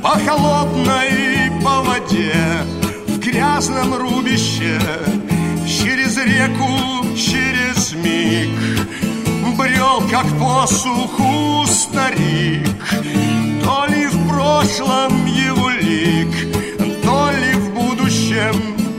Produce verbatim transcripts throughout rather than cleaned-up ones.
по холодной по воде, в грязном рубище, через реку, через миг брел, как по суху старик. То ли в прошлом его лик, то ли в будущем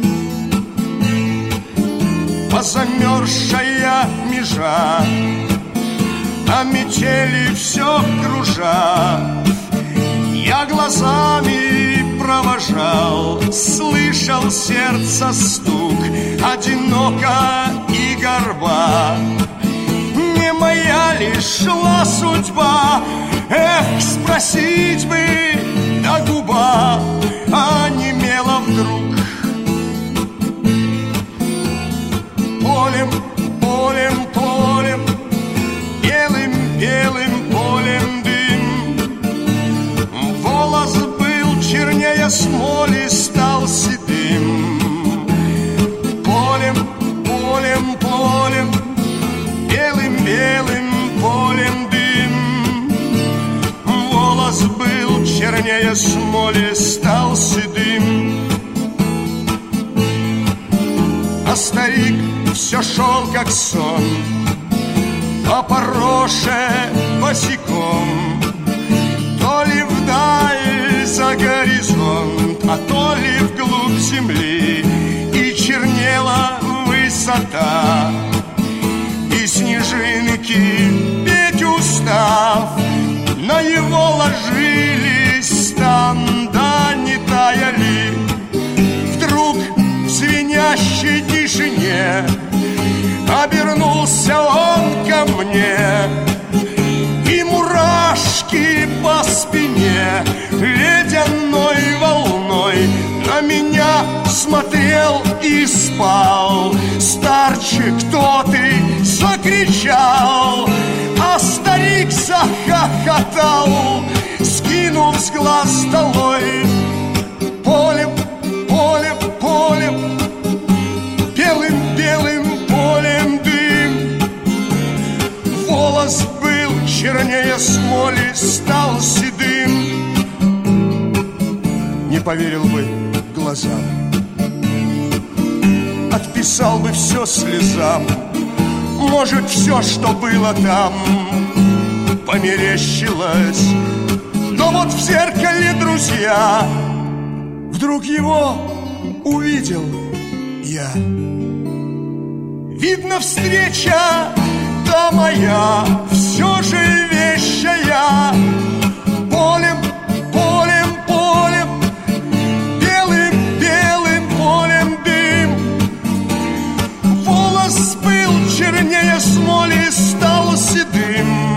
позамерзшая межа, а метели все кружат. Я глазами провожал, слышал сердца стук, одиноко и горба. Не моя ли шла судьба? Эх, спросить бы, да губа онемела вдруг. Полем, полем, полем, белым, белым полем дым. Волос был чернее смоли, стал седым. Полем, полем, полем, белым, белым полем дым. Волос был чернее смоли, стал седым. А старик все шел, как сон, по пороше босиком. То ли вдаль за горизонт, а то ли вглубь земли. И чернела высота, и снежинки, петь устав, на его ложились там, да не таяли. Вдруг в звенящей тишине обернулся он ко мне, и мурашки по спине ледяной волной на меня смотрел и спал. Старче, кто ты? Закричал, а старик захохотал, скинув с глаз долой. Полем, полем, полем, белым, белым полем дым. Волос был чернее смоли, стал седым. Не поверил бы глазам, отписал бы все слезам. Может, все, что было там, померещилось. Но вот в зеркале, друзья, вдруг его увидел я. Видно, встреча та моя все же вещая. Полем, полем, полем, белым, белым полем дым. Волос был чернее смоли, стал седым.